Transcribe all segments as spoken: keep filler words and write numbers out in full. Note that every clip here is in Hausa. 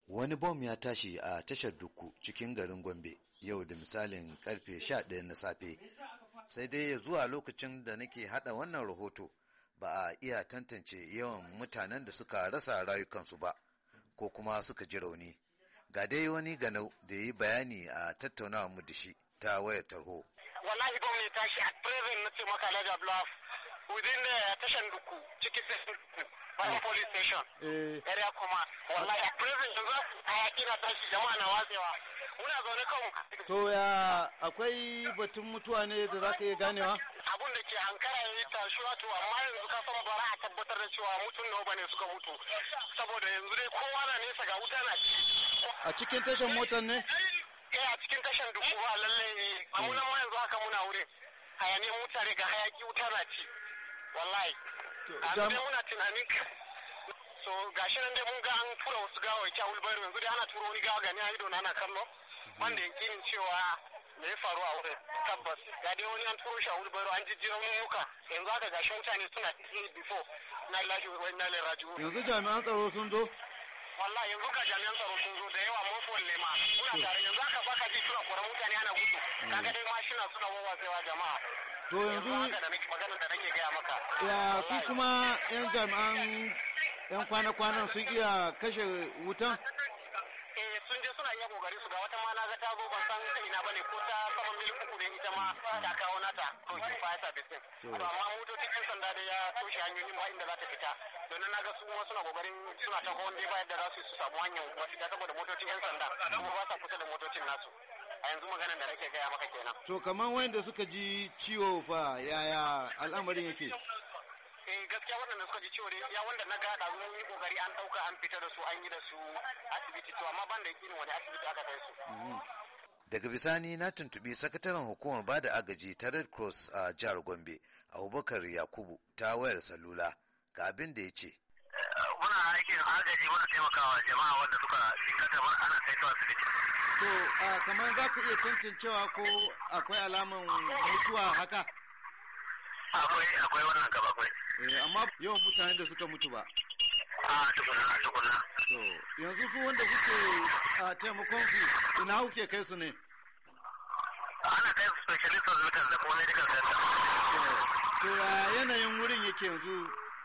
Wani bom ya tashi a tashar Dukku cikin garin Gombe yau da misalin karfe sha ɗaya na safe. Sai dai zuwa lokacin da nake hada wannan rahoto ba a iya tantance yawan mutanen da suka rasa rayukansu ba ko kuma suka ji rauni. Ga dai wani ganau da yi bayani a tattaunawa mu da shi ta wayar tarho. Wallahi bom ne tashi at present na ce maka Alhaji Abdullahi within the tashan Dukku cikin tashan Dukku. Bayan police station. Area command. Wallahi a present yanzu hayaki na tashi jama'a na watsewa. Muna zaune kan. To ya akwai batun mutuwa ne da za ka iya ganewa? Abun da ke Ankara ya yi tashi wato amma yanzu ka sama bara a tabbatar da cewa mutum nawa bane suka mutu. Saboda yanzu dai kowa na nesa ga wuta na ci. A cikin tashan motar ne? Eh a cikin tashan Dukku ba lallai ne. Amma nan ma yanzu haka muna wurin. Hayaniyar mutane ga hayaki wuta na ci. Wallahi. A dai muna tunanin so gashi nan dai mun ga an tura wasu gawaki a wulbaro yanzu dai ana turo wani gawa gani a ido na ana kallo wanda yakinin cewa me ya faru a wurin tabbas ga dai wani an turo shi a wulbaro an jijjira muka yanzu haka gashi mutane suna cikin before na ilahi wa inna ilaihi raji'un. Yanzu jami'an tsaro sun zo? Wallahi yanzu ga jami'an tsaro sun zo da yawa motsuwan lema muna tare yanzu haka baka ji tura kwaran mutane ana gudu kaga dai mashina suna wawwatsewa jama'a. To yanzu maganar da nake gaya maka. Ya su kuma yan jami'an yan kwana-kwanan sun iya kashe wutan? Eh sun je suna iya kokari su ga wata ma na ga ta zo ban san ta ina bane ko ta saman mil uku ne ita ma ta kawo nata to shi fa ya sabi sin. To amma motocin yan sanda da ya toshe hanyoyin ba inda za ta fita. Don na ga su kuma suna kokarin suna ta hawan dai ba yadda za su su samu hanyar mafita saboda motocin yan sanda kuma ba sa kusa da motocin nasu. A yanzu maganar da nake gaya maka kenan. To kamar wanda suka ji ciwo fa yaya al'amarin yake? Eh gaskiya waɗanda suka ji ciwo ya wanda na ga ɗazu mun yi kokari an ɗauka an fita da su an yi da su asibiti to amma ban da yakinin wani asibiti aka kai su. Daga bisani na tuntuɓi sakataren hukumar bada agaji ta Red Cross a jihar Gombe, Abubakar Yakubu ta wayar salula ga abin da ya ce. Muna aikin agaji muna taimakawa jama'a wanda suka jikata ana kai su asibiti. To kamar za ka iya tantancewa ko akwai alaman mutuwa haka? Akwai akwai wannan gaba akwai. Eh amma yawan mutanen da suka mutu ba. A tukuna tukuna. To yanzu su wanda kuke a taimakon su ina kuke kai su ne? Ana kai su specialist hospital da kuma medical center. To ya yanayin wurin yake yanzu?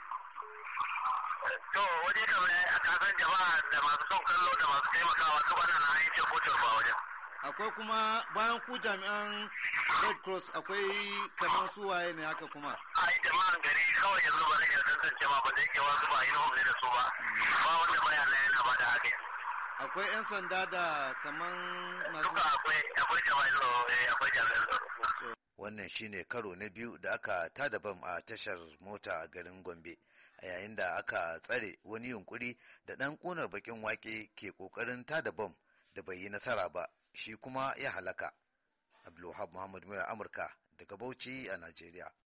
To waje kamar a kasan jama'a da masu son kallo da masu taimakawa su ana na yin cin kotun ba wajen. Akwai kuma bayan ku jami'an Red Cross akwai kamar su waye ne haka kuma? Ai jama'an gari kawai yanzu ba zai iya tantance ma ba zai ke wasu ba yin ne da su ba. Ba wanda baya na yana ba da haka. Akwai 'yan sanda da kaman masu... Duka akwai akwai jami'an tsaro akwai jami'an tsaro. Wannan shine karo na biyu da aka tada bam a tashar mota a garin Gombe. A yayin da aka tsare wani yunkuri da ɗan ƙunar bakin wake ke ƙoƙarin tada bom da bai yi nasara ba shi kuma ya halaka. Abdulwahab Muhammad Mura Amurka daga Bauchi a Najeriya.